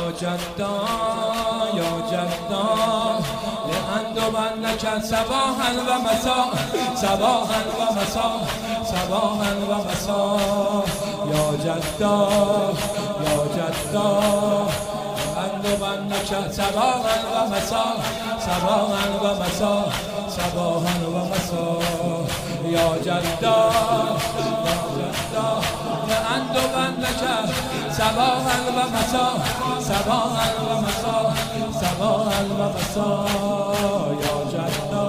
جدا یا جدا لأندمنك صباحا و مساء صباحا و مساء صباحا و مساء یا جدا یا جدا لأندمنك صباحا و مساء صباحا و مساء صباحا و مساء یا جدا یا جدا لأندمنك صباحا و مساء صباحا و مساء صباحا و مساء یا جدا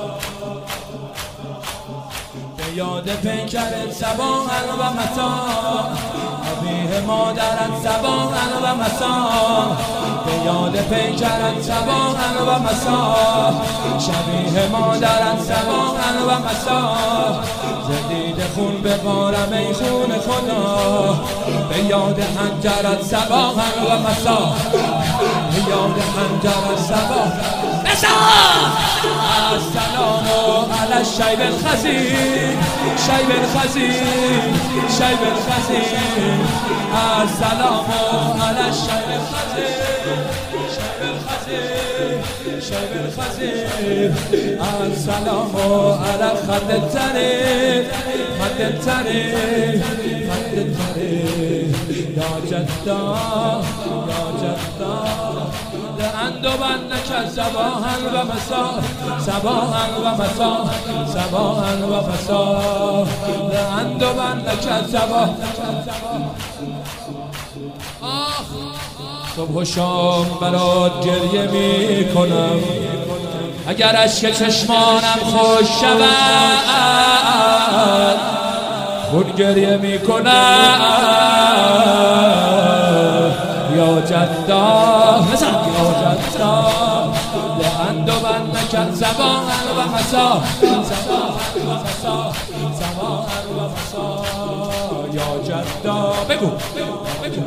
به یاد پیکرت صباحا و مساء شبیه مادرت صباحا و مساء به یاد پیکرت صباحا و مساء شبیه مادرت صباحا و مساء زدید خون ببارم ای خون خدا به یاد حنجرت صباحا و مساء به یاد حنجرت صباحا السلام علی الشیب الخزین شیب الخزین شیب الخزین السلام علی الشیب الخزین شیب الخزین شیب الخزین السلام علی خد الطریق خد الطریق خد الطریق یا جدا یا جدا لأندمنك صباحا و مساء صباحا و مساء صباحا و مساء لأندمنك صباحا صبح و شام برات گریه می کنم اگر اشک چشمانم خوش شود خود گریه می کنم یا جدا یا جدا لأندمنك صباحا و مساء صباحا و مساء صباحا و مساء یا جدا بگو بگو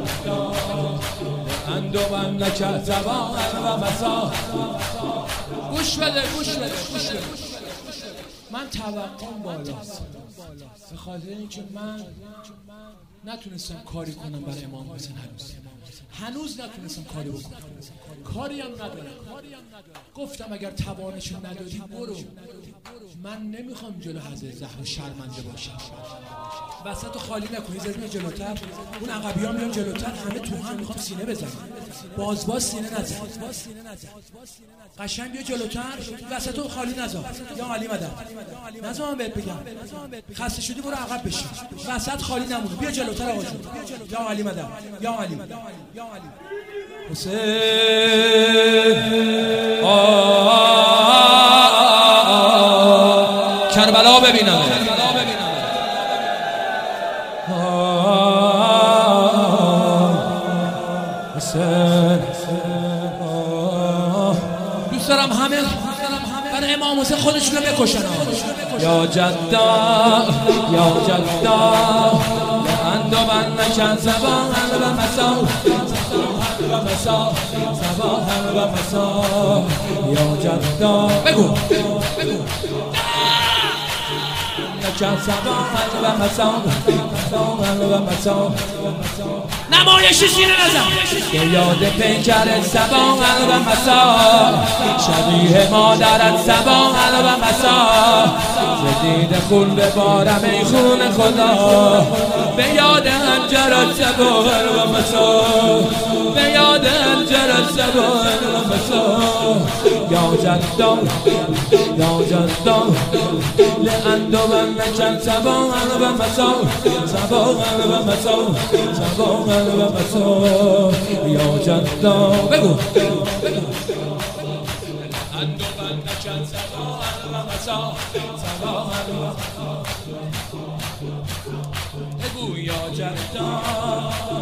لأندمنك صباحا و مساء گوش بده گوش بده گوش بده من توقعم بالاست به خاطر اینکه من نتونستم کاری کنم برای امام حسین هنوز نتونستم کاری بکنم کاری هم ندارم گفتم اگر توانشو نداری برو من نمیخوام جلو حضرت زهرا شرمنده باشم وسط خالی نکنی زدیم جلوتر اون عقبی ها میان جلوتر همه تو هم میخوام سینه بزنم باز سینه نزن قشنگ بیا جلوتر وسط اون خالی نزا یا علی مدد نزا من بهت بگم خسته شدی برو عقب بشین وسط خالی نمونه بیا جلوتر آقا جون یا علی مدد یا علی حسین کربلا ببینم حسین دوست دارم همه برای امام حسین خودشونو بکشن یا جدا یا جدا لأندمنك صباحا و مساء و مساء صباحا و مساء یا جدا بگو بگو صباحا و مساء صباحا و مساء نمایشی سینه نزن به یاد پیکرت صباحا و مساء شبیه مادرت صباحا و مساء زدید خون ببارم ای خون خدا به یاد حنجرت صباحا و مساء به یاد حنجرت صباحا و مساء یا جدا یا جدا لأندمنك صباحا و مساء صباحا و مساء صباحا و مساء یا جدا بگو لأندمنك صباحا و مساء صباحا و مساء بگو یا جدا